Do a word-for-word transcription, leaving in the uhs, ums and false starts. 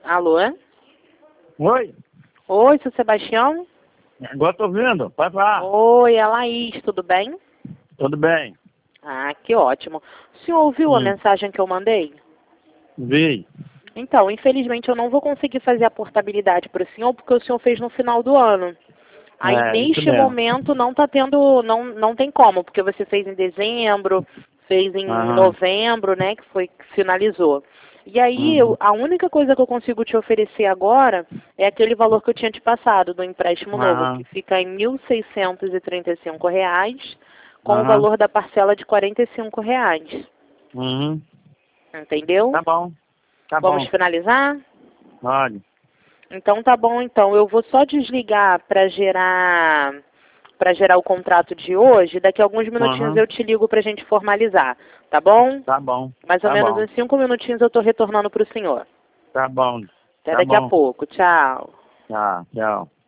Alô? Oi, Oi, seu Sebastião? agora tô vendo, pode falar. Oi, é a Laís, tudo bem? Tudo bem, Ah, que ótimo. O senhor ouviu a Hum. mensagem que eu mandei? vi. Então, infelizmente eu não vou conseguir fazer a portabilidade para o senhor porque o senhor fez no final do ano. Aí É, isso neste mesmo. momento não tá tendo, não, não tem como, porque você fez em dezembro, fez em Aham. novembro, né, que foi que finalizou. E aí eu- Uhum. a única coisa que eu consigo te oferecer agora é aquele valor que eu tinha te passado do empréstimo novo, Aham. que fica em mil seiscentos e trinta e cinco reais, com o Aham. valor da parcela de quarenta e cinco reais. Uhum. Entendeu? Tá bom, tá Vamos bom, finalizar? pode. Então tá bom, então. Eu vou só desligar para gerar para gerar o contrato de hoje. Daqui a alguns minutinhos Aham. eu te ligo para a gente formalizar, tá bom? Tá bom, Mais ou tá menos bom, uns cinco minutinhos eu estou retornando para o senhor. tá bom, Até tá daqui a bom. pouco. Tchau. Tá, tchau.